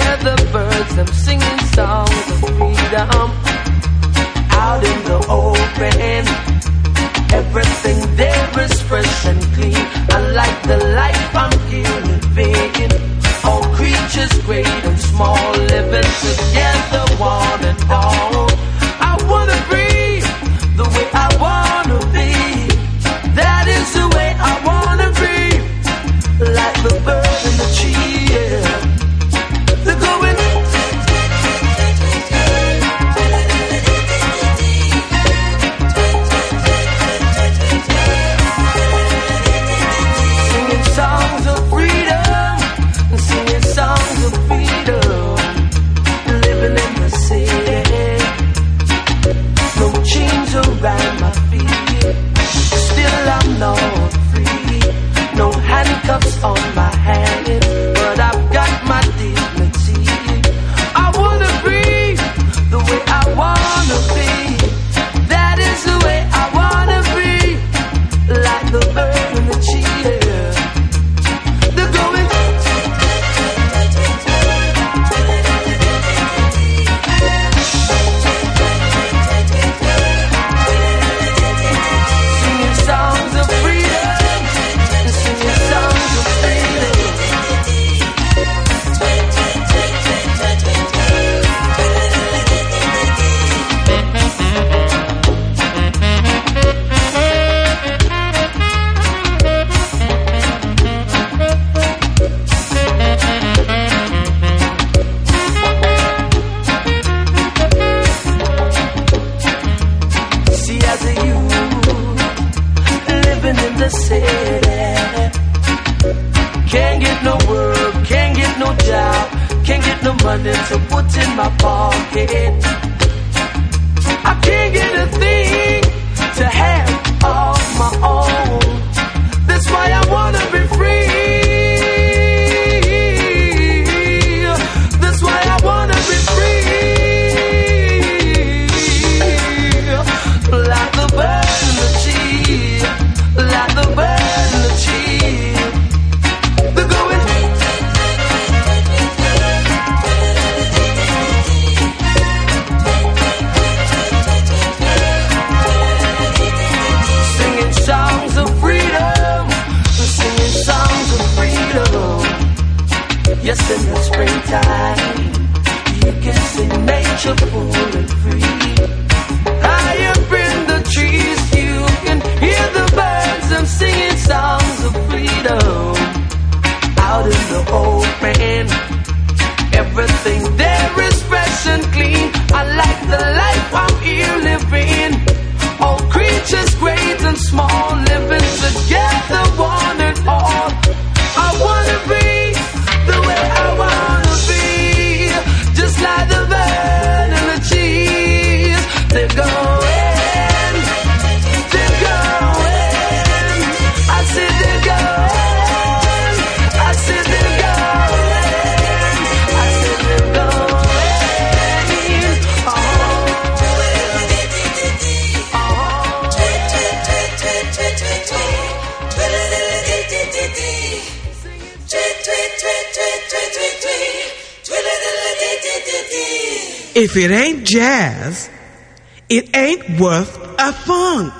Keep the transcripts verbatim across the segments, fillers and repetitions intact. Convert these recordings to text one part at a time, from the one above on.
hear the birds, them singing songs of freedom. Out in the open, everything there is fresh and clean. I like the life I'm here living. All creatures great and small, living together, one and all. I wanna breathe the way I wanna be. That is the way I wanna be. Like the bird in the tree, yeah. They're going. Singing songs of freedom, singing songs of freedom. Living in the city, no chains around my feet. Still I'm not free, no handcuffs on my hands, but I've got my dignity. I wanna breathe the way I wanna be. That is the way I wanna be. Like the bird and the cheetah. They're going. Singing songs of freedom, singing songs of freedom. See, as a youth, living in the city, can't get no work, can't get no job, can't get no money to put in my pocket. I can't get a thing to have of my own. That's why I wanna be free. That's why I wanna be free. Like the bird and the tree, like the bird and the tree. They're going. Singing songs of freedom, singing songs of freedom. Yes, in the springtime, you can see nature full and free. High up in the trees, you can hear the birds, them singing songs of freedom. Out in the open, everything there is fresh and clean. I like the life I'm here living. All creatures great and small, living together, one and all. I wanna be the way I wanna be. Just like the bird and the trees. They're going, they're going. I said they're going, I said they're going, I said they're going. Oh, If it ain't jazz, it ain't worth a funk.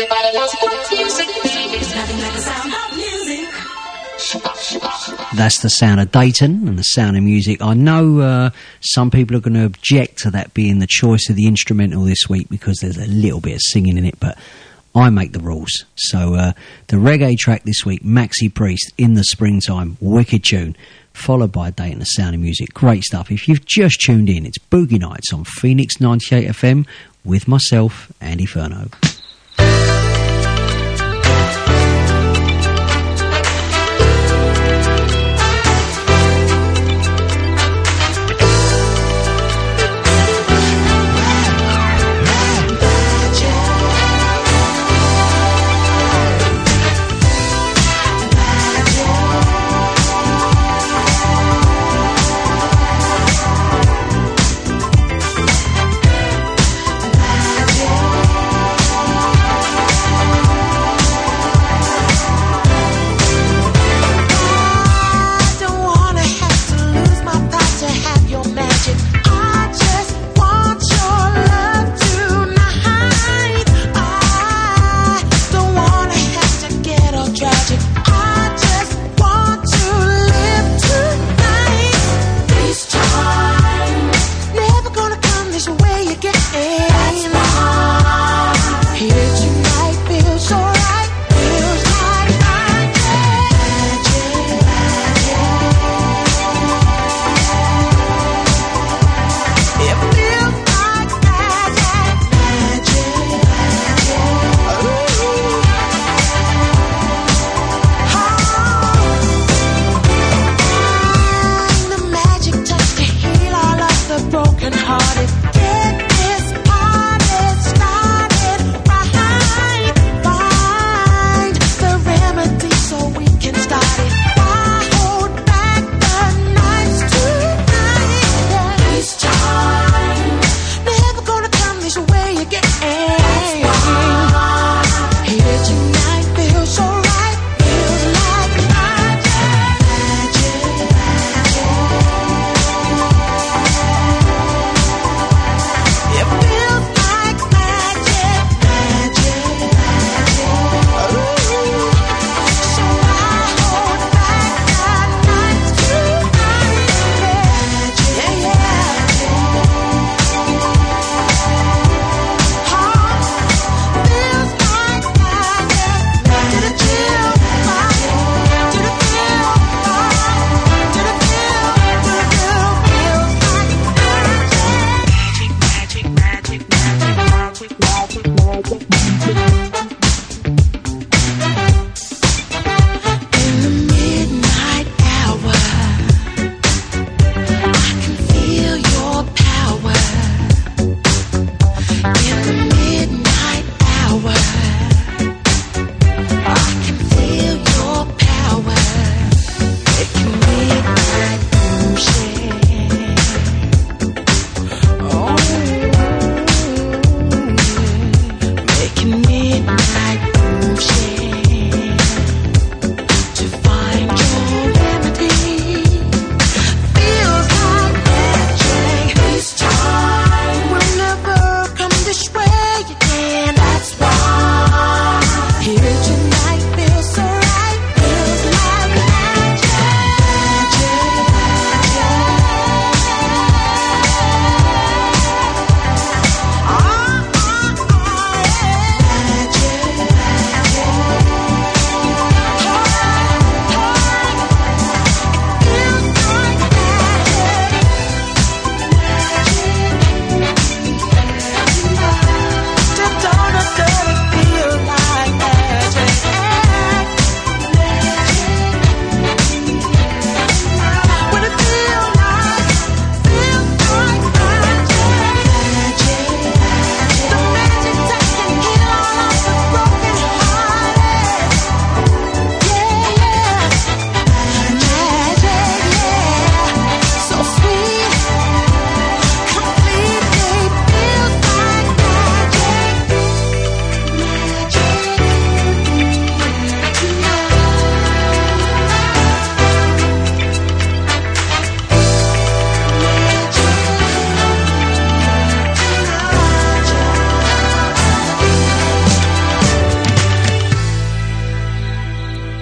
Everybody wants pop music. There's nothing like the sound of music. That's the sound of Dayton and the sound of music. I know uh, some people are going to object to that being the choice of the instrumental this week because there's a little bit of singing in it, but I make the rules. So uh, the reggae track this week, Maxi Priest, In the Springtime, wicked tune, followed by Dayton, the sound of music. Great stuff. If you've just tuned in, it's Boogie Nights on Phoenix ninety-eight F M with myself, Andy Furno. Magic.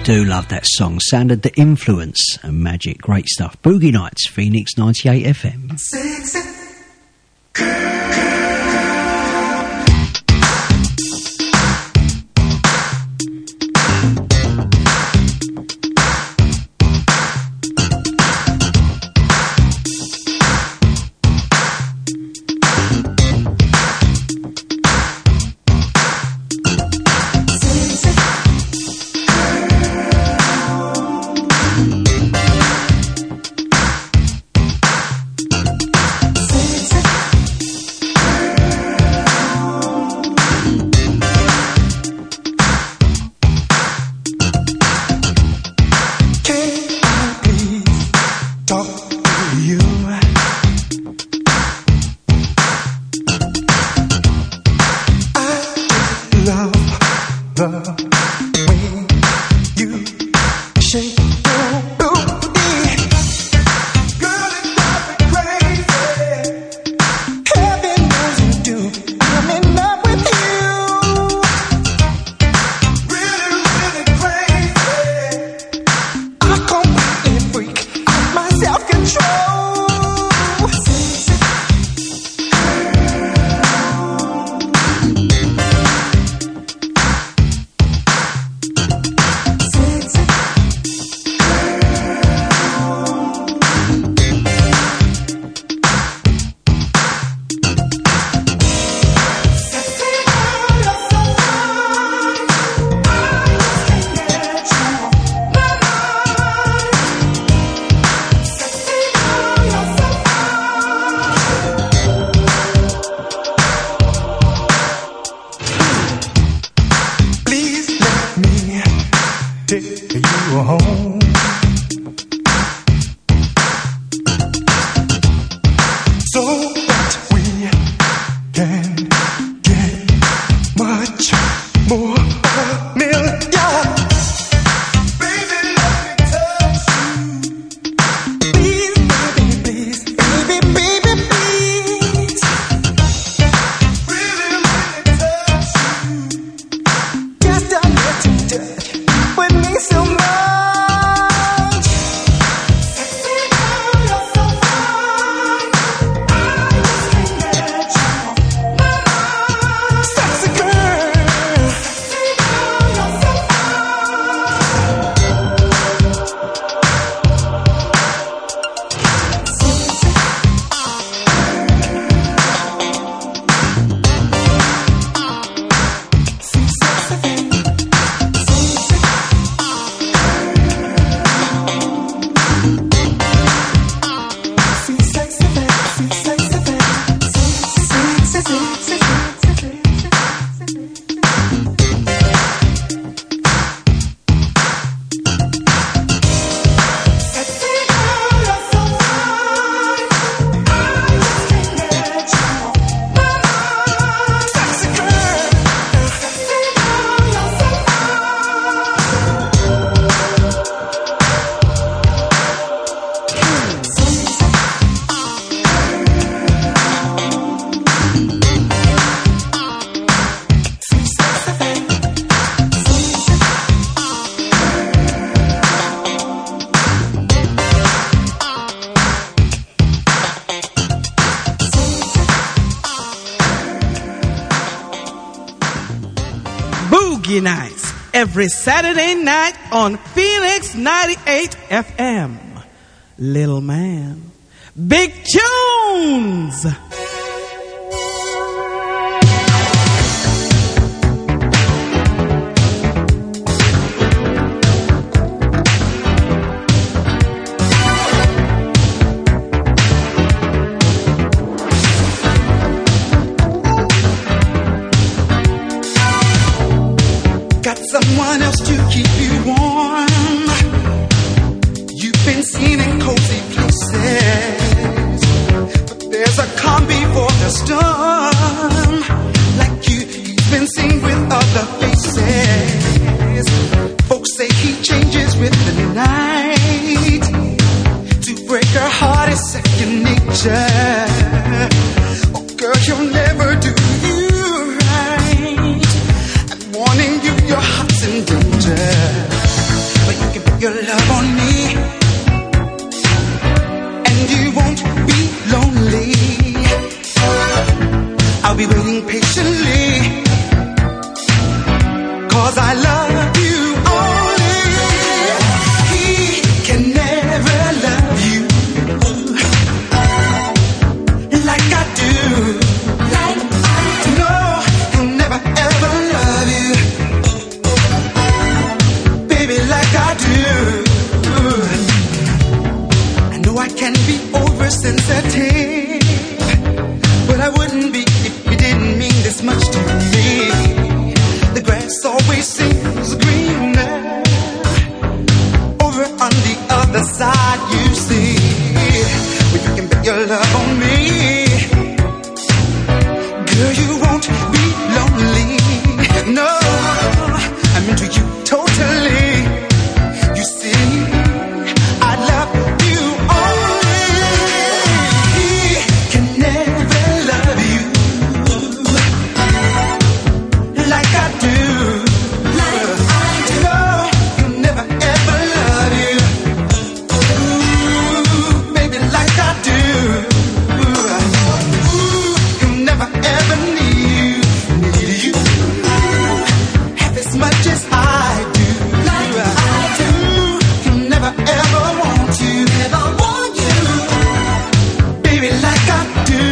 Do love that song. Sounded The Influence and Magic. Great stuff. Boogie Nights, Phoenix ninety-eight F M. Sexy Nights every Saturday night on Phoenix ninety-eight F M. Little Man, big tunes. Someone else to keep you warm. You've been seen in cozy places, but there's a calm before the storm. Like you, he's been seen with other faces. Folks say he changes with the night. To break her heart is second nature. Oh girl, you'll never do you right. I'm warning you, your heart's in danger. be waiting patiently, 'cause I love you only. He can never love you like I do. Like I do. No, he'll never ever love you, baby, like I do. I know I can be oversensitive, but I wouldn't be if you didn't mean this much to me. The grass always seems greener over on the other side, you see. Well, you can bet your love on me, girl, you won't be lonely. No, I'm into you totally. You see, I love you only. He can never love you like I do. Like I do. No, he'll never ever love you, ooh, baby, like I do. Ooh, he'll never ever need you, need you half as much as I do. Like I do. He'll never ever want you, never want you, baby, like I do.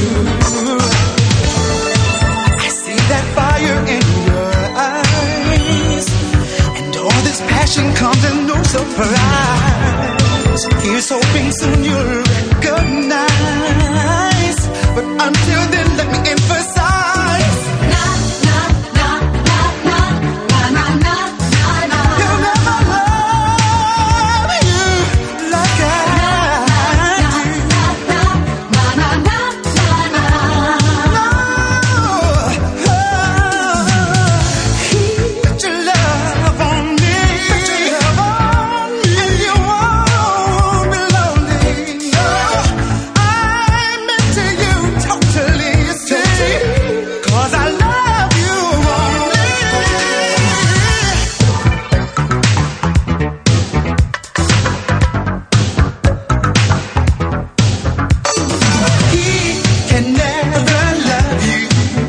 I see that fire in your eyes, and all this passion comes as no surprise. Here's hoping soon you'll recognize, but until then, let me emphasize. Na na na na na na na na na. He'll never love you like I do. Na na na na na na. No, he put your love on me, put your love on me, and you won't be lonely. No, I'm into you totally, you see, 'cause I love you only. He can never love you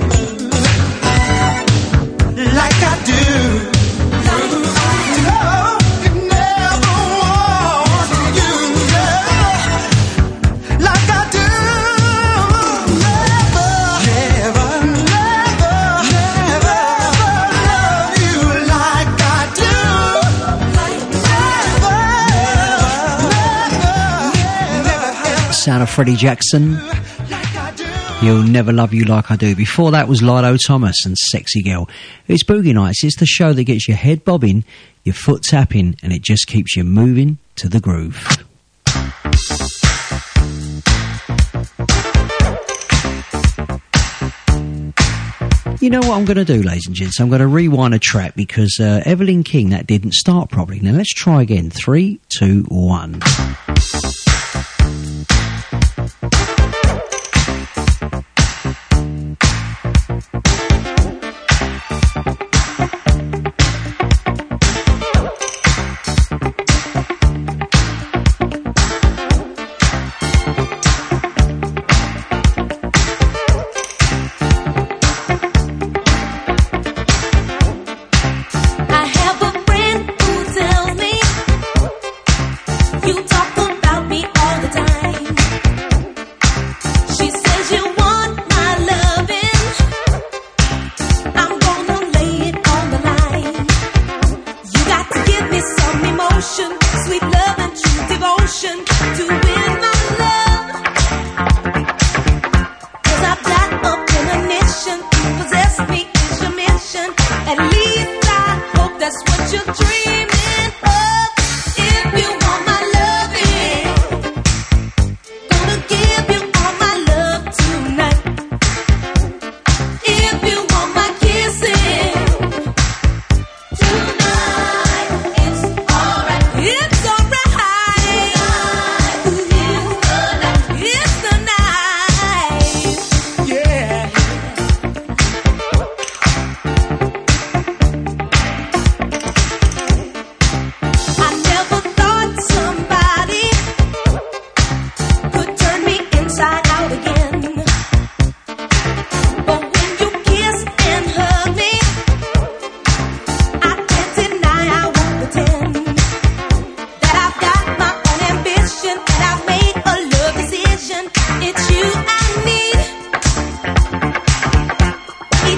like I do. No, he never wants you, yeah, like I do. Never, never, never, never love you like I do. Never, never, never, Sound of Freddie Jackson. like I do. He'll never love you like I do. Before that was Lido Thomas and Sexy Girl. It's Boogie Nights. It's the show that gets your head bobbing, your foot tapping, and it just keeps you moving to the groove. You know what I'm going to do, ladies and gents? I'm going to rewind a track because uh, Evelyn King, that didn't start properly. Now let's try again. Three, two, one. I have a friend who tells me you talk about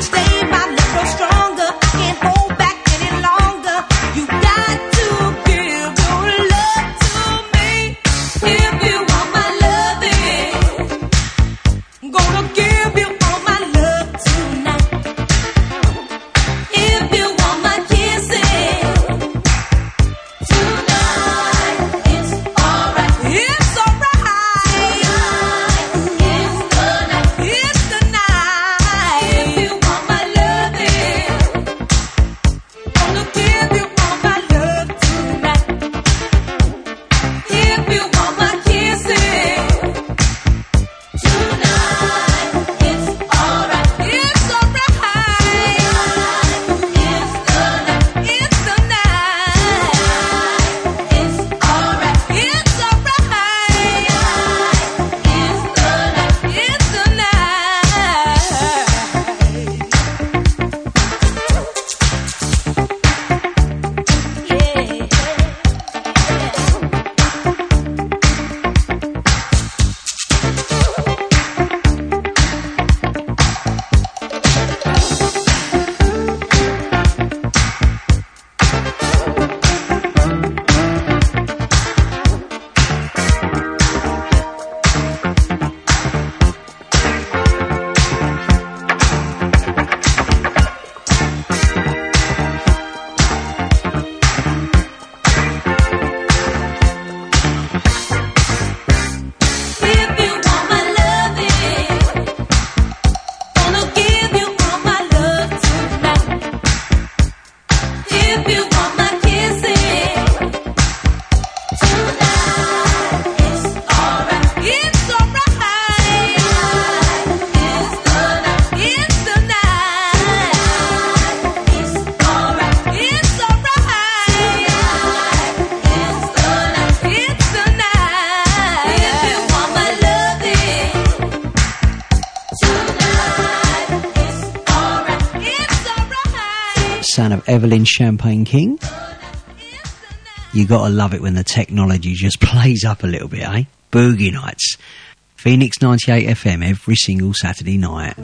Sound of Evelyn Champagne King. You gotta love it when the technology just plays up a little bit, eh? Boogie Nights. Phoenix ninety-eight F M every single Saturday night.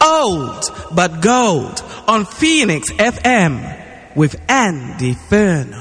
Old but Gold on Phoenix F M with Andy Furno.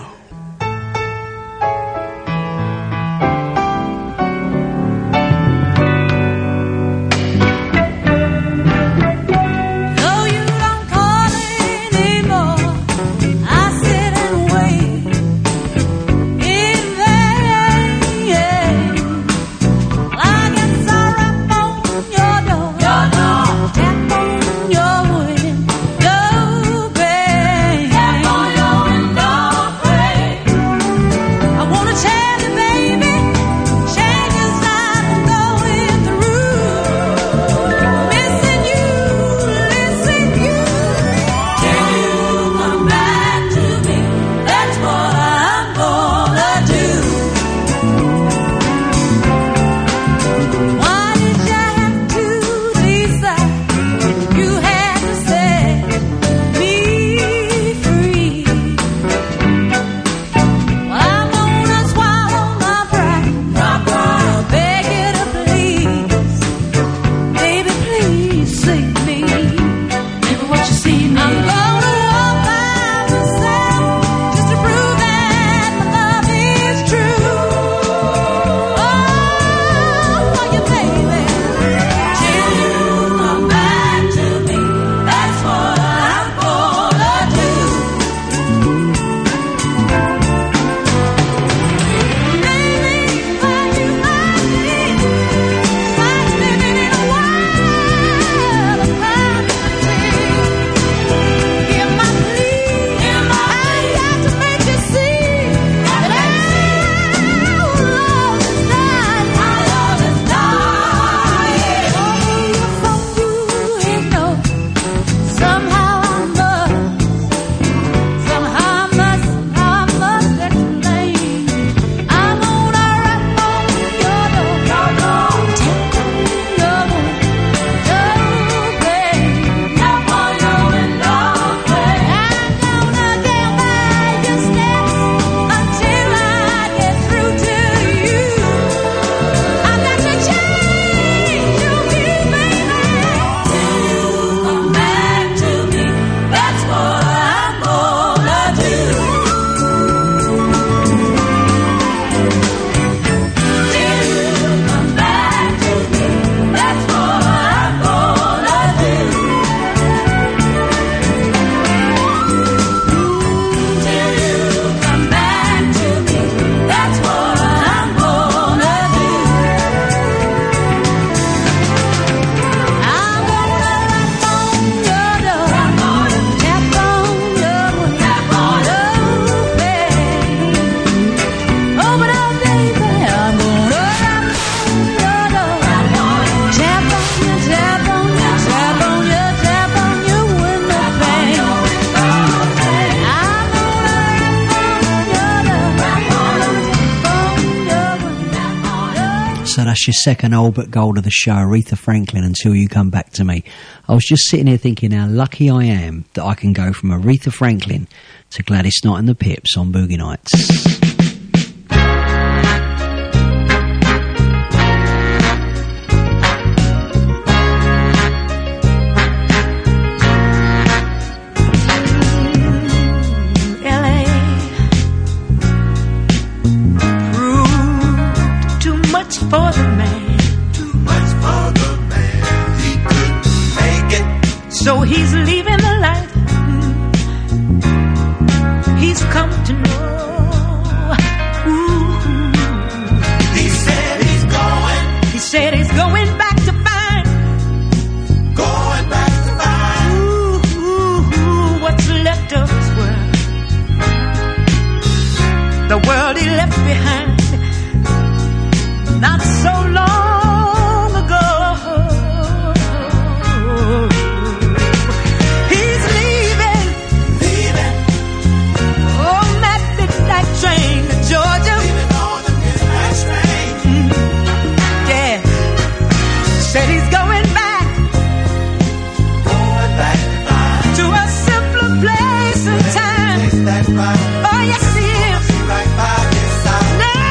Your second old but gold of the show, Aretha Franklin, Until You Come Back to Me. I was just sitting here thinking how lucky I am that I can go from Aretha Franklin to Gladys Knight and the Pips on Boogie Nights. For the man, too much for the man, he couldn't make it, so he's leaving the life he's come to know. Ooh. He said he's going, he said he's going back to find, going back to find, ooh, ooh, ooh, what's left of his world, the world he left behind. Not so long ago, he's leaving, leaving on that midnight train to Georgia. Leaving on the midnight train. Mm-hmm. Yeah, said he's going back, going back to a simpler place and time. Place that's right. Oh yes, he is. Right by his side. Now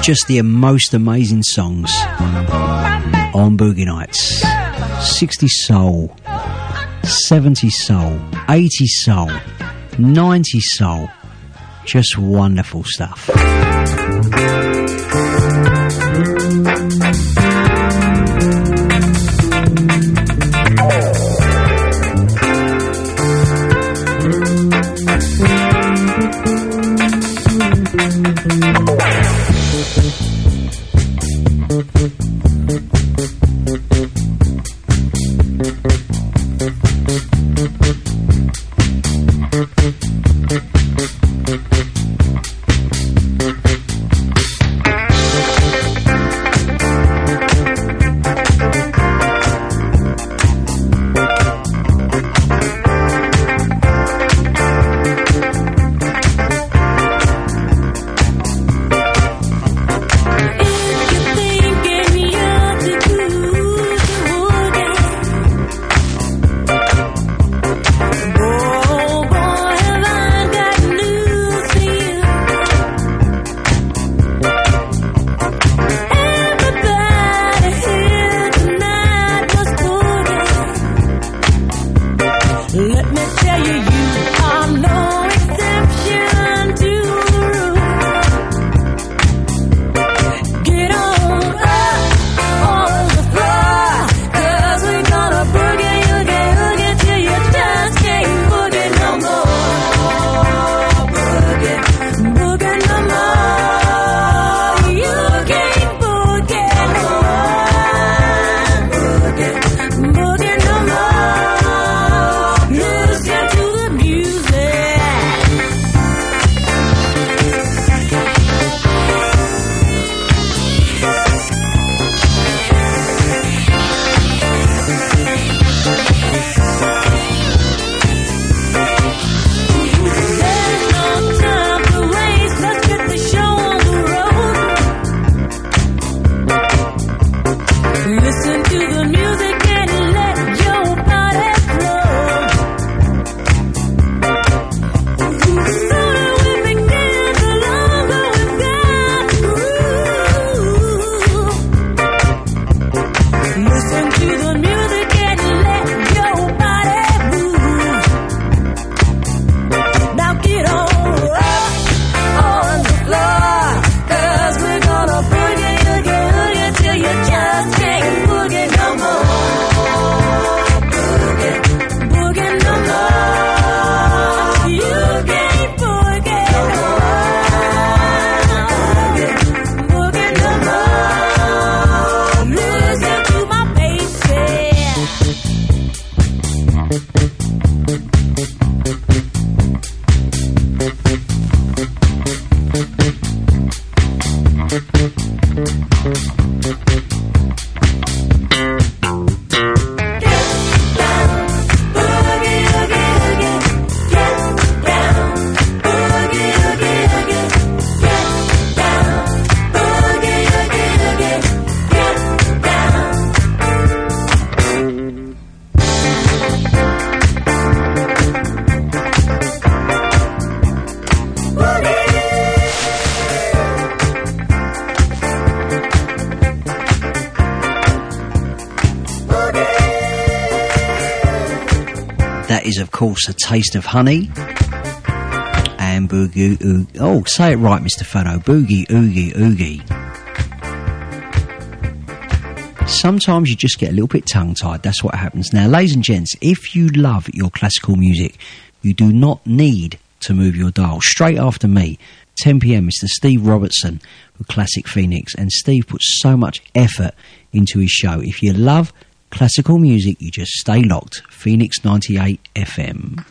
Just the most amazing songs on Boogie Nights. sixties soul, seventies soul, eighties soul, nineties soul. Just wonderful stuff. Of course, A Taste of Honey and Boogie Oogie. Oh, say it right, Mister Fano. Boogie Oogie Oogie. Sometimes you just get a little bit tongue-tied. That's what happens. Now, ladies and gents, if you love your classical music, you do not need to move your dial. Straight after me, ten p.m, Mister Steve Robertson with Classic Phoenix. And Steve puts so much effort into his show. If you love classical music, you just stay locked. Phoenix ninety-eight F M.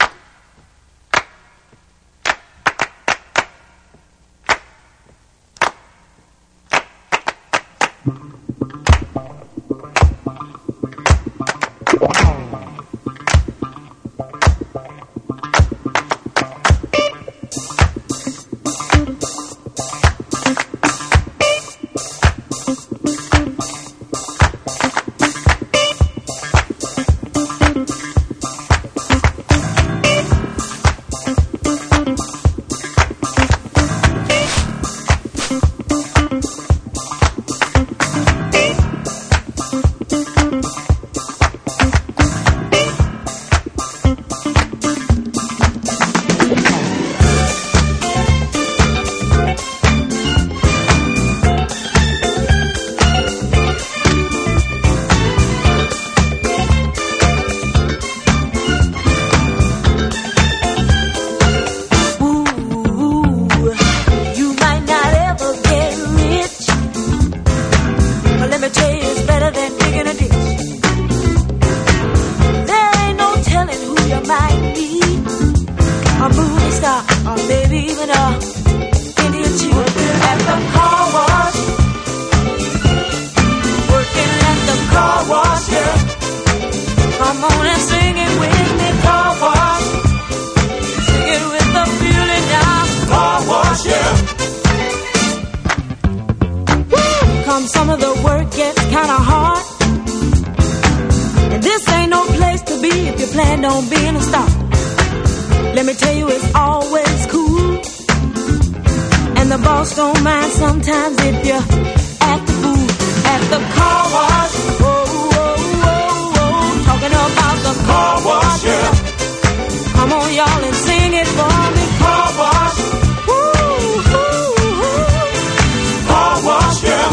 some some of the work gets kinda hard. And this ain't no place to be if you plan on being a star. Let me tell you, it's always cool. And the boss don't mind sometimes if you act the fool. At the car wash, whoa, whoa, whoa, whoa. Talking about the car wash, yeah. Come on, y'all, and sing it for me. Car wash, woo, woo, woo. Car wash, yeah.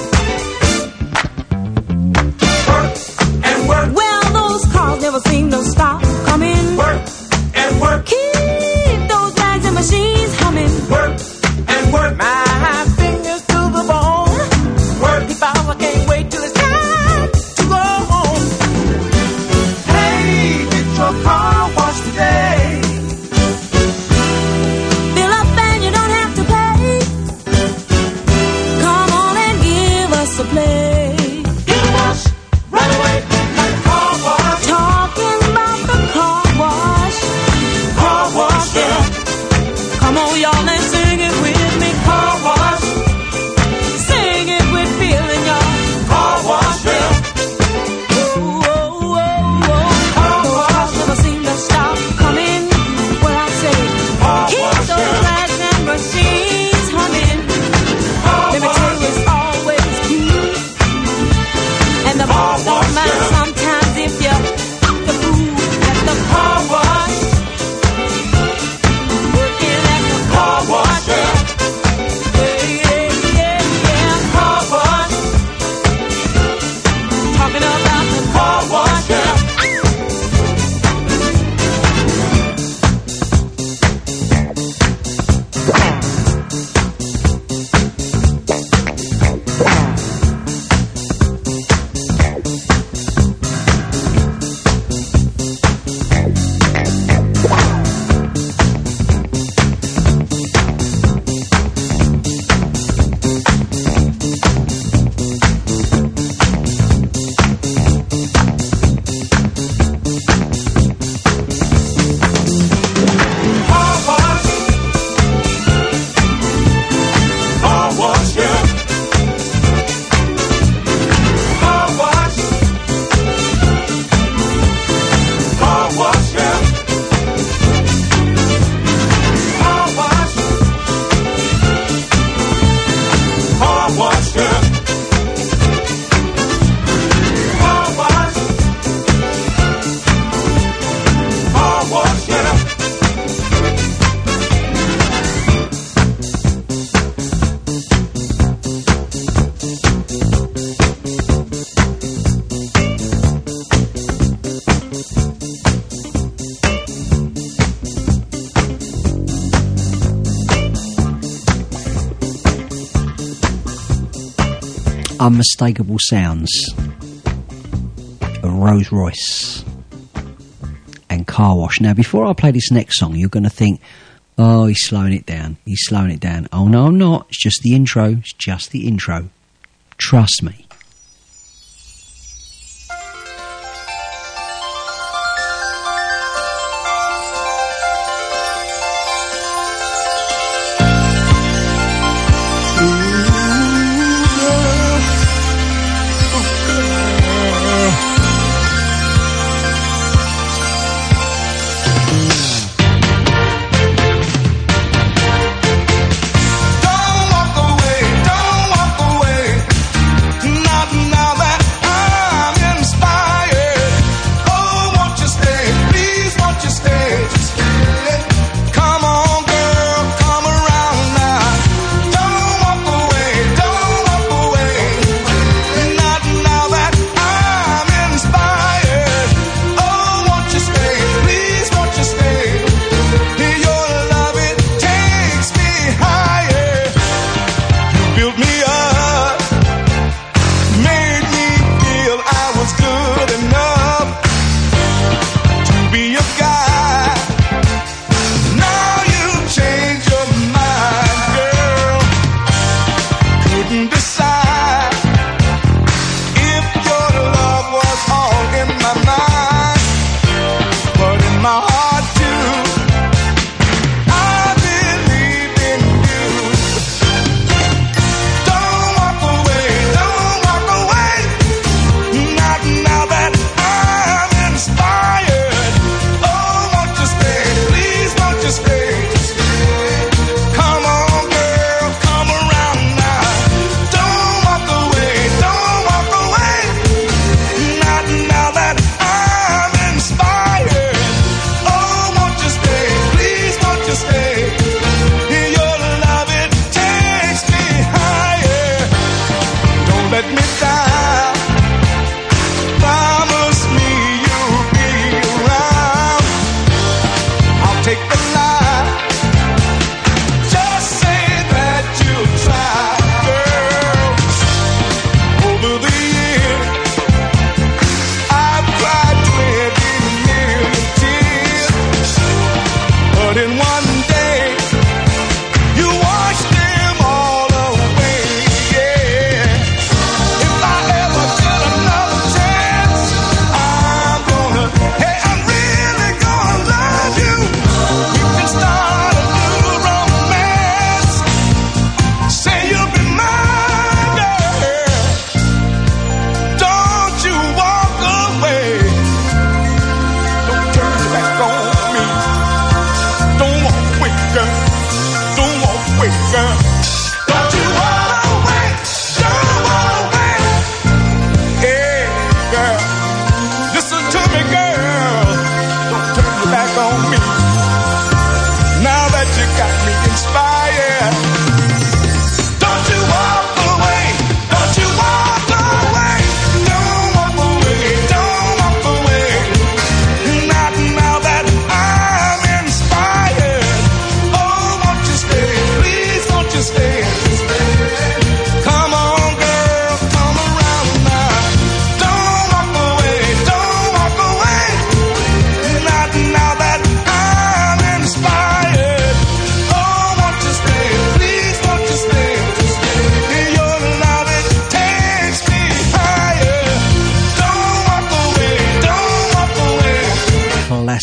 Work and work. Well, those cars never seem to stop coming. Work and work. Keep those bags and machines humming. Work and work. My fingers to the bone. Work. If I can't wait till it's time to go home. Hey, get your car washed today. Fill up and you don't have to pay. Come on and give us a play. Get a wash right away like a car wash. Talking about the car wash. Car wash, yeah. Come on, y'all, and sing it with me. Car wash. Sing it with feeling, y'all. Car wash, yeah. Whoa, whoa, whoa, whoa. Those cars never seem to stop coming. What I say, keep those bags and machines humming. Let me tell you, it's always cute. And the boss don't mind sometimes if you act the fool at the car wash. Working at the car wash, yeah. Yeah, yeah, yeah, yeah. Car wash. Talking about the car wash, yeah. Unmistakable sounds of Rose Royce and Car Wash. Now, before I play this next song, you're going to think, oh, he's slowing it down. He's slowing it down. Oh, no, I'm not. It's just the intro. It's just the intro. Trust me. Don't walk away, don't walk away.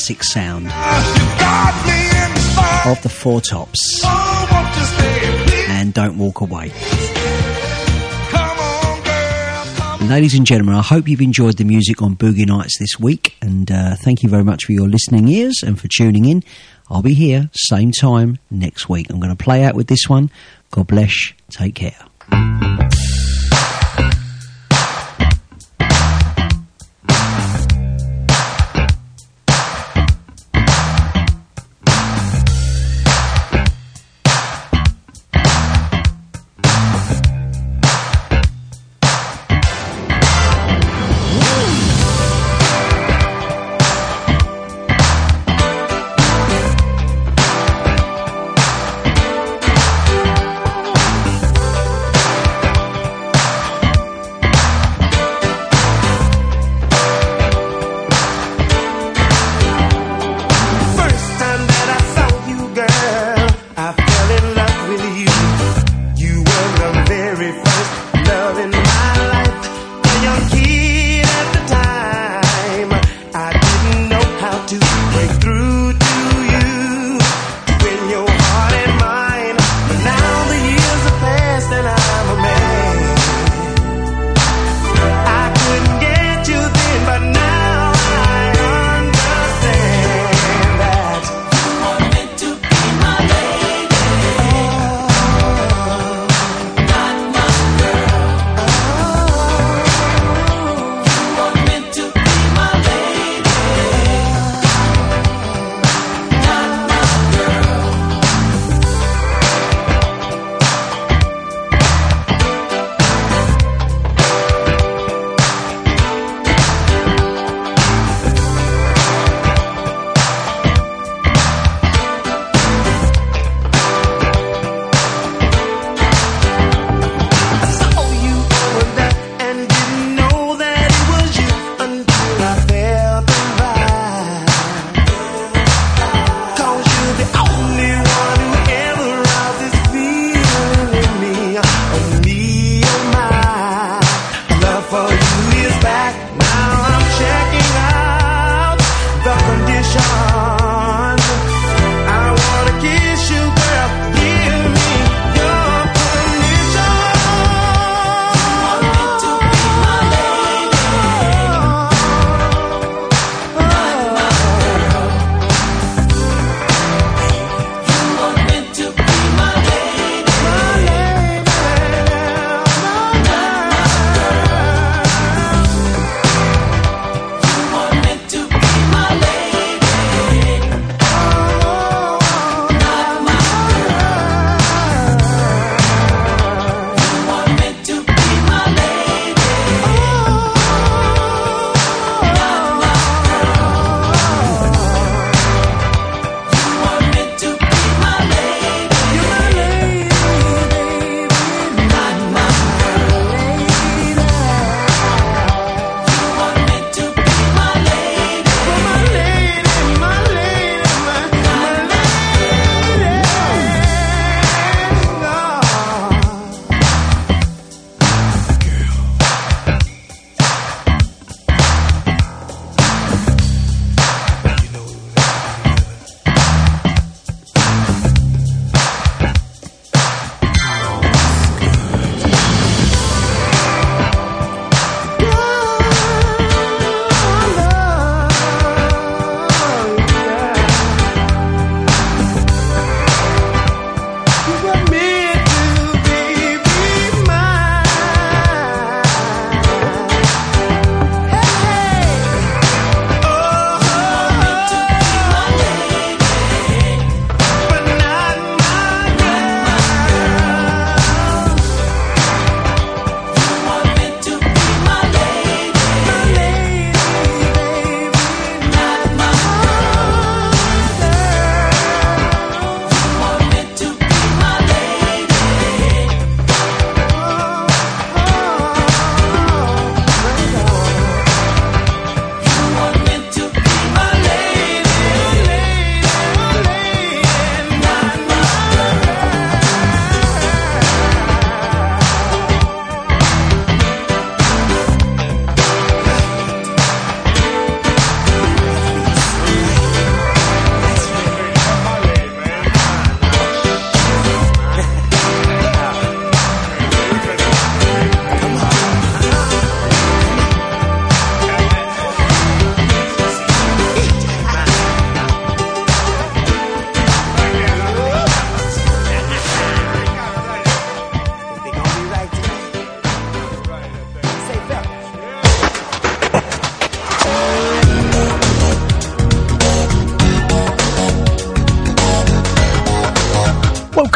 classic sound of the Four Tops. And Don't Walk Away. Ladies and gentlemen, I hope you've enjoyed the music on Boogie Nights this week, and uh, thank you very much for your listening ears and for tuning in. I'll be here, same time, next week. I'm going to play out with this one. God bless. Take care.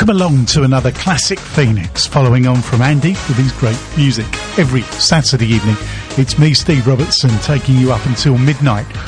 Welcome along to another Classic Phoenix, following on from Andy with his great music. Every Saturday evening, it's me, Steve Robertson, taking you up until midnight